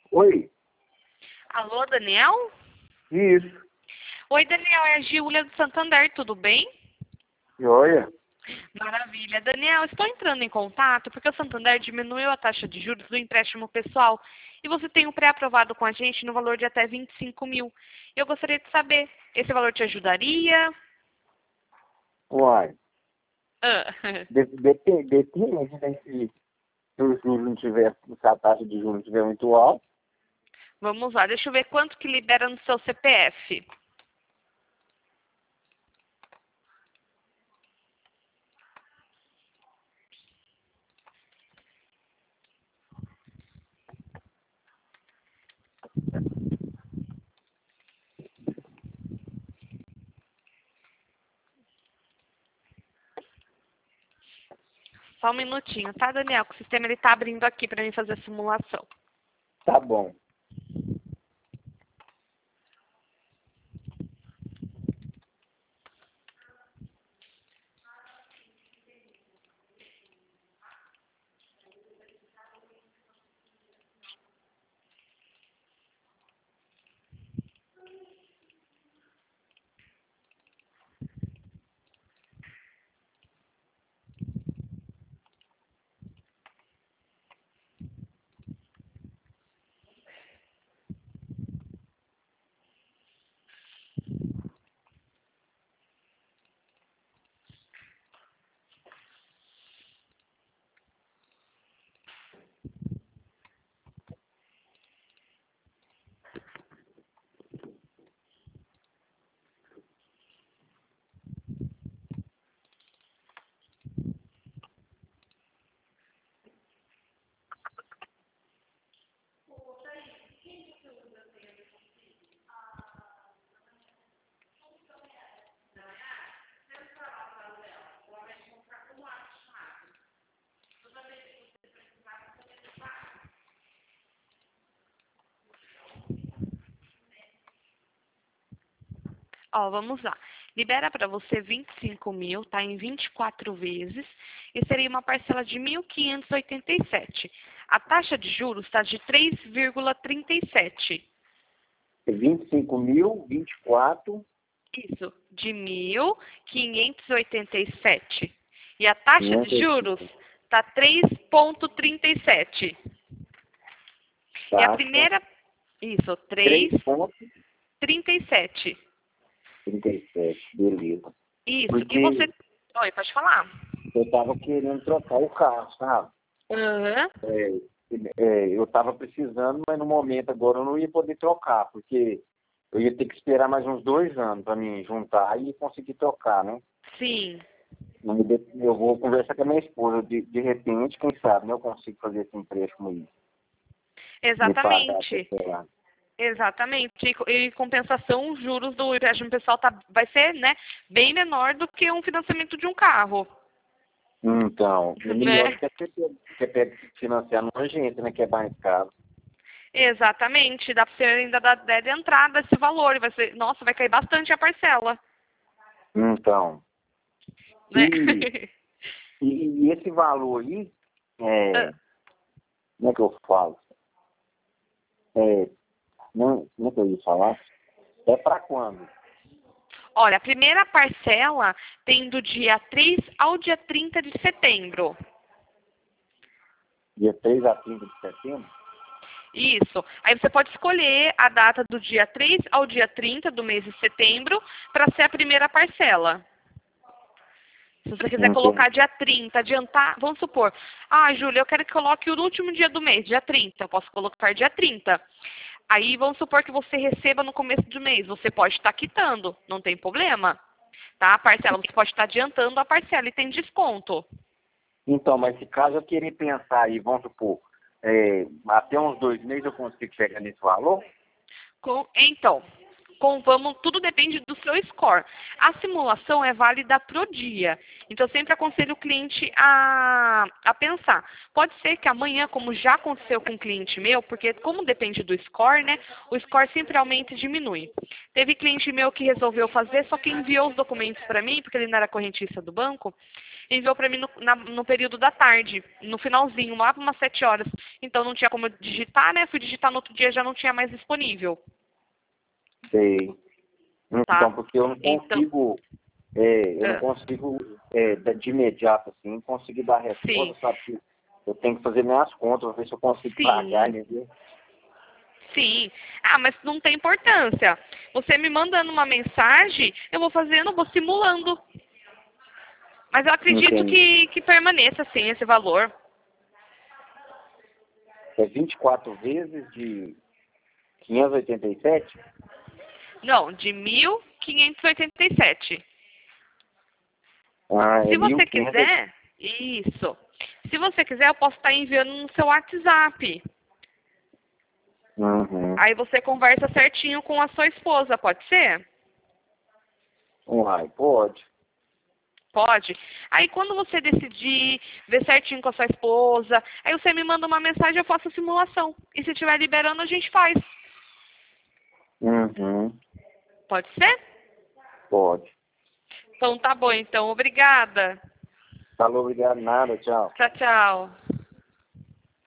Oi, Alô, Daniel? isso, Oi, Daniel, é a Giulia do Santander, tudo bem? joia. Maravilha. Daniel, estou entrando em contato porque o Santander diminuiu a taxa de juros do empréstimo pessoal e você tem um pré-aprovado com a gente no valor de até 25 mil. Eu gostaria de saber, esse valor te ajudaria? Uai, Ah, depende, né? Se os juros não tiver, se a taxa de juros não estiver muito alta, Vamos lá, deixa eu ver quanto que libera no seu CPF. Só um minutinho, tá, Daniel? Que o sistema está abrindo aqui para mim fazer a simulação. tá bom. Ó, vamos lá. Libera para você 25 mil, tá? Em 24 vezes. E seria uma parcela de 1.587. A taxa de juros está de 3,37. 25 mil, 24, Isso, de 1.587. E a taxa de 500, juros está 3,37. E a taxa, primeira, isso, 3,37. 3,37, beleza. Isso. E Porque você. Oi, pode falar. eu tava querendo trocar o carro, sabe? Aham. É, eu tava precisando, mas no momento agora eu não ia poder trocar, porque eu ia ter que esperar mais uns 2 anos para me juntar e conseguir trocar, né? Sim. Eu vou conversar com a minha esposa, de repente, quem sabe, né, eu consigo fazer esse empréstimo aí, me pagar até Exatamente. lá. Exatamente. E em compensação, os juros do empréstimo pessoal vai ser, né, bem menor do que um financiamento de um carro, Então, é melhor do né? que financiar numa agência, né, que é mais caro. Exatamente. Dá para você ainda dar de entrada esse valor. E vai ser, nossa, vai cair bastante a parcela, Então, né? e, e esse valor aí, Ah, como é que eu falo? Não, como é que eu ia falar? É para quando? olha, a primeira parcela tem do dia 3 ao dia 30 de setembro. Dia 3 a 30 de setembro? Isso. Aí você pode escolher a data do dia 3 ao dia 30 do mês de setembro para ser a primeira parcela. Se você quiser Entendi. colocar dia 30, adiantar, vamos supor, ah, Júlia, eu quero que coloque o último dia do mês, dia 30. Eu posso colocar dia 30. Aí vamos supor que você receba no começo do mês, você pode estar quitando, não tem problema. Tá? A parcela, você pode estar adiantando a parcela e tem desconto. Então, mas se caso eu querer pensar aí, vamos supor, até uns 2 meses eu consigo chegar nesse valor? Então, tudo depende do seu score. A simulação é válida pro dia. Então, eu sempre aconselho o cliente a pensar. Pode ser que amanhã, como já aconteceu com um cliente meu, porque como depende do score, né? O score sempre aumenta e diminui. Teve cliente meu que resolveu fazer, só que enviou os documentos para mim, porque ele não era correntista do banco. enviou para mim no período da tarde, no finalzinho, lá para umas 7 horas. Então não tinha como eu digitar, né? Fui digitar no outro dia, já não tinha mais disponível. Sei. Tá? Então, porque eu não Então, consigo, de imediato, assim, conseguir dar sim, resposta, sabe? Que eu tenho que fazer minhas contas, ver se eu consigo pagar, sim. entendeu? Sim. Ah, mas não tem importância. Você me mandando uma mensagem, eu vou fazendo, vou simulando. Mas eu acredito Entendi. que permaneça assim esse valor. É 24 vezes de 587? Não, de 1.587. Ah, é Se você 1.500. quiser, isso. Se você quiser, eu posso estar enviando no seu WhatsApp. Uhum. Aí você conversa certinho com a sua esposa, pode ser? Uai, pode. Pode. Aí quando você decidir, ver certinho com a sua esposa, aí você me manda uma mensagem, eu faço a simulação. E se estiver liberando, a gente faz. Uhum. Pode ser? Pode. Então tá bom, então. Obrigada. Falou, obrigado, nada, tchau. Tchau, tchau.